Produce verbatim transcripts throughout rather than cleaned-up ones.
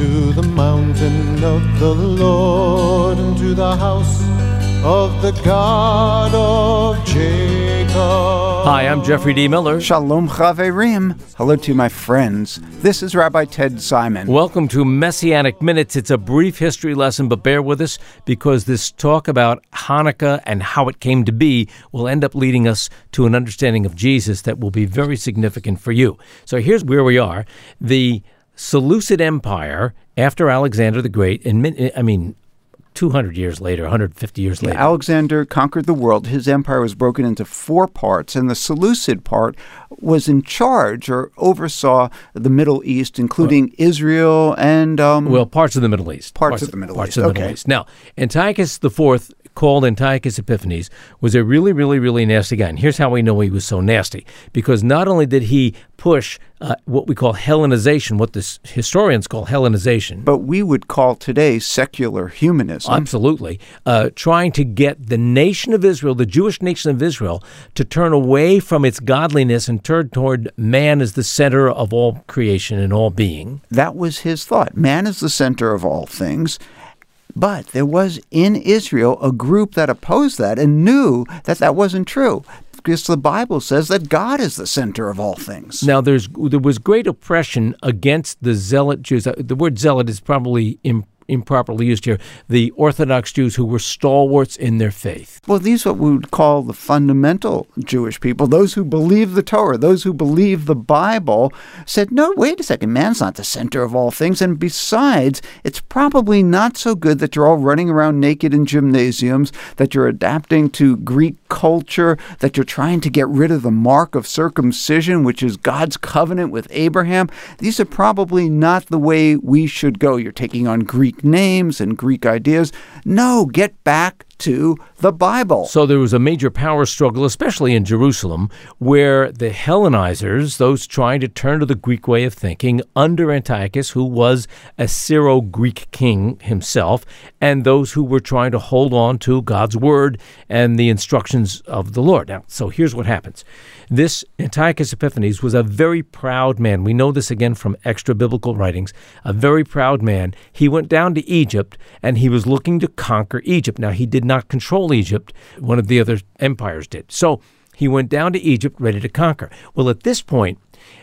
to the mountain of the Lord, and to the house of the God of Jacob. Hi, I'm Jeffrey D. Miller. Shalom Chaverim. Hello to my friends. This is Rabbi Ted Simon. Welcome to Messianic Minutes. It's a brief history lesson, but bear with us because this talk about Hanukkah and how it came to be will end up leading us to an understanding of Jesus that will be very significant for you. So here's where we are. The Seleucid Empire, after Alexander the Great, and I mean, two hundred years later, one hundred fifty years later. Alexander conquered the world. His empire was broken into four parts, and the Seleucid part was in charge or oversaw the Middle East, including well, Israel and... Um, well, parts of the Middle East. Parts, parts of the Middle parts East. Of the okay. Middle East. Now, Antiochus the Fourth, called Antiochus Epiphanes, was a really, really, really nasty guy. And here's how we know he was so nasty. Because not only did he push uh, what we call Hellenization, what the historians call Hellenization. But we would call today secular humanism. Absolutely. Uh, trying to get the nation of Israel, the Jewish nation of Israel, to turn away from its godliness and turn toward man as the center of all creation and all being. That was his thought. Man is the center of all things. But there was in Israel a group that opposed that and knew that that wasn't true, because the Bible says that God is the center of all things. Now, there's there was great oppression against the zealot Jews. The word zealot is probably imp- improperly used here. The Orthodox Jews who were stalwarts in their faith. Well, these are what we would call the fundamental Jewish people, those who believe the Torah, those who believe the Bible, said, no, wait a second, man's not the center of all things. And besides, it's probably not so good that you're all running around naked in gymnasiums, that you're adapting to Greek culture, that you're trying to get rid of the mark of circumcision, which is God's covenant with Abraham. These are probably not the way we should go. You're taking on Greek names and Greek ideas. No, get back to the Bible. So there was a major power struggle, especially in Jerusalem, where the Hellenizers, those trying to turn to the Greek way of thinking, under Antiochus, who was a Syro-Greek king himself, and those who were trying to hold on to God's word and the instructions of the Lord. Now, so here's what happens. This Antiochus Epiphanes was a very proud man. We know this again from extra-biblical writings. A very proud man. He went down to Egypt, and he was looking to conquer Egypt. Now, he did not control Egypt. One of the other empires did. So he went down to Egypt ready to conquer. Well, at this point,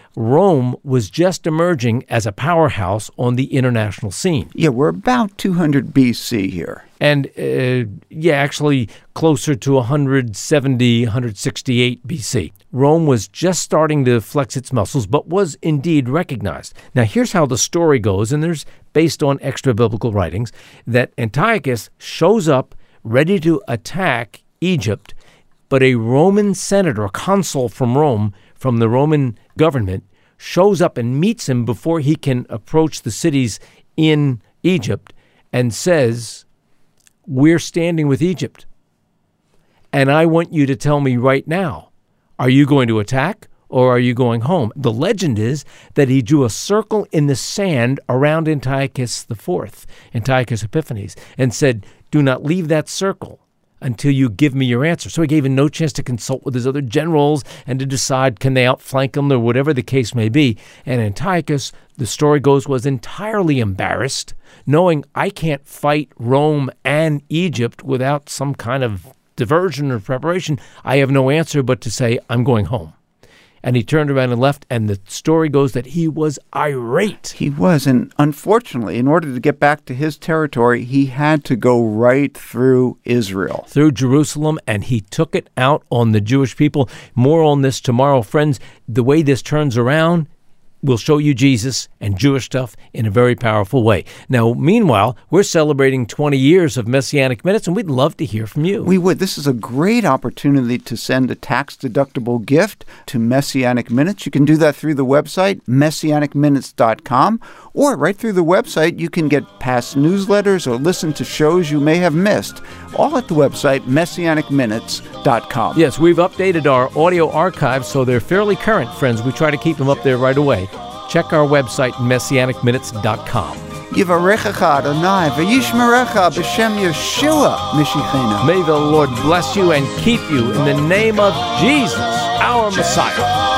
Rome was just emerging as a powerhouse on the international scene. Yeah, we're about two hundred B C here. And, uh, yeah, actually closer to one seventy, one sixty-eight B C. Rome was just starting to flex its muscles, but was indeed recognized. Now, here's how the story goes, and there's based on extra-biblical writings, that Antiochus shows up ready to attack Egypt, but a Roman senator, a consul from Rome, from the Roman government, shows up and meets him before he can approach the cities in Egypt and says, we're standing with Egypt, and I want you to tell me right now, are you going to attack or are you going home? The legend is that he drew a circle in the sand around Antiochus the Fourth, Antiochus Epiphanes, and said, do not leave that circle until you give me your answer. So he gave him no chance to consult with his other generals and to decide can they outflank him or whatever the case may be. And Antiochus, the story goes, was entirely embarrassed, knowing I can't fight Rome and Egypt without some kind of diversion or preparation. I have no answer but to say, I'm going home. And he turned around and left, and the story goes that he was irate. He was, and unfortunately, in order to get back to his territory, he had to go right through Israel. Through Jerusalem, and he took it out on the Jewish people. More on this tomorrow, friends. The way this turns around will show you Jesus and Jewish stuff in a very powerful way. Now, meanwhile, we're celebrating twenty years of Messianic Minutes, and we'd love to hear from you. We would. This is a great opportunity to send a tax-deductible gift to Messianic Minutes. You can do that through the website, messianic minutes dot com, or right through the website, you can get past newsletters or listen to shows you may have missed, all at the website, messianic minutes dot com. Yes, we've updated our audio archives, so they're fairly current, friends. We try to keep them up there right away. Check our website, messianic minutes dot com. Yivarechecha Adonai v'yishmerecha b'shem Yeshua Mishichenu. May the Lord bless you and keep you in the name of Jesus, our Messiah.